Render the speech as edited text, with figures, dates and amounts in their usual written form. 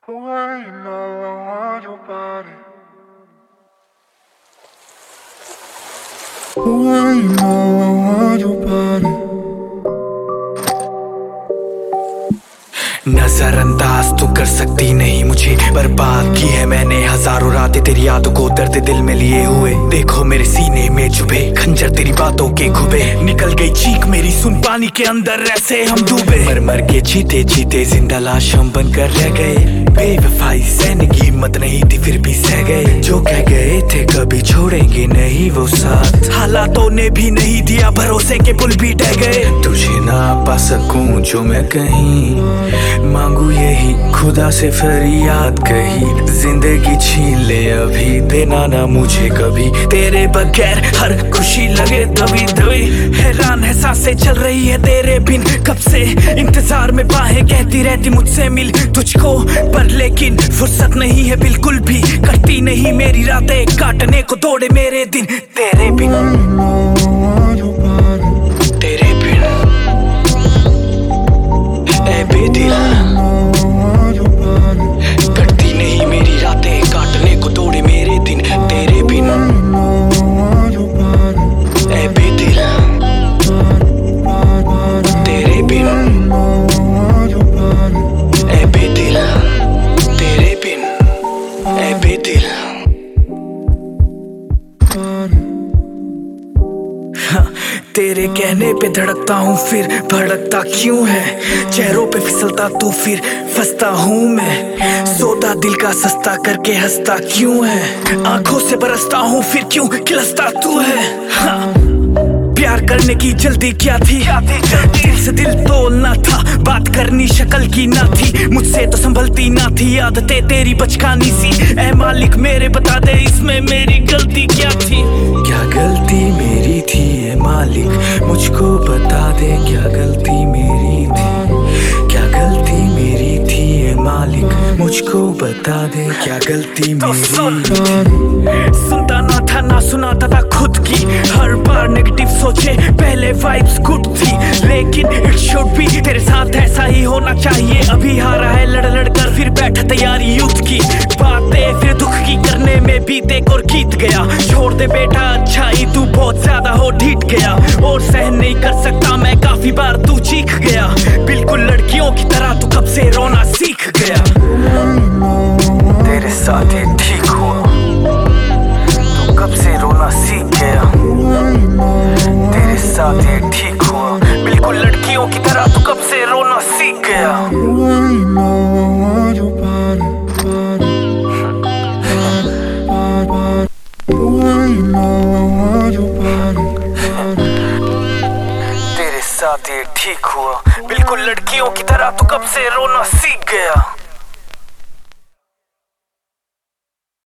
Boy, you know I want your body. Boy, you know I want your body. नजरअंदाज तू कर सकती नहीं मुझे, बर्बाद की है मैंने हजारों रातें तेरी यादों को दर्द दिल में लिए हुए। देखो मेरे सीने में चुभे खंजर तेरी बातों के खुबे, निकल गई चीख मेरी सुन पानी के अंदर ऐसे हम डूबे। मर मर के जीते जीते जिंदा लाश हम बनकर रह गए, बेवफाई सहने की हिम्मत नहीं थी फिर भी सह गए। जो कह गए थे कभी छोड़ेंगे नहीं वो साथ, हालातों ने भी नहीं दिया भरोसे के पुल भी ढह गए। तुझे ना पा सकूं जो मैं कहीं मांगू यही खुदा से फरियाद कही, जिंदगी छीन ले अभी देना ना मुझे कभी, तेरे बगैर हर खुशी लगे दबी दबी। हैरान है सांसें चल रही है तेरे बिन कब से, इंतजार में बाहें कहती रहती मुझसे मिल तुझको, पर लेकिन फुर्सत नहीं है बिल्कुल भी, कटती नहीं मेरी रातें काटने को दौड़े मेरे दिन तेरे बिन तेरे बिन। ऐ बेदिल कटती नहीं मेरी रातें काटने को दौड़े मेरे दिन तेरे बिन। ऐ बेदिल तेरे बिन, ऐ बेदिल तेरे बिन, ऐ बेदिल। तेरे कहने पे धड़कता हूँ फिर भड़कता क्यों है, चेहरों पे फिसलता तू फिर फंसता हूँ मैं, सौदा दिल का सस्ता करके हंसता क्यों है, आंखों से बरसता हूँ फिर क्यों खिलसता तू है। हाँ। प्यार करने की जल्दी क्या थी, दिल से दिल तोलना था, बात करनी शक्ल की ना थी, मुझसे तो संभलती ना थी आदतें तेरी बचकानी सी। ऐ मालिक मेरे बता दे इसमें मेरी गलती क्या थी, क्या गलती मेरी थी ऐ मालिक मुझको बता दे, क्या गलती मेरी थी, क्या गलती मेरी थी ऐ मालिक मुझको बता दे, क्या गलती मेरी थी। सुनता ना था ना सुनाता था खुद की, हर बार नेगेटिव सोचे पहले वाइब्स गुड थी, लेकिन इट शुड बी तेरे साथ ऐसा ही होना चाहिए। अभी हारा है लड़ लड़ कर फिर बैठा तैयारी युद्ध की, बातें फिर दुख की करने में भी देख और गीत गया। छोड़ दे बेटा अच्छाई तू बहुत ज्यादा हो ढीठ गया, और सहन नहीं कर सकता मैं काफी बार तू चीख गया, बिल्कुल लड़कियों की तरह तू कब से रोना सीख गया। तेरे साथ ये ठीक हुआ तू कब से रोना सीख गया, तेरे साथ ये ठीक हुआ बिल्कुल लड़कियों की तरह तू कब से रोना सीख गया। तेरे साथ ये ठीक हुआ बिल्कुल लड़कियों की तरह तू कब से रोना सीख गया।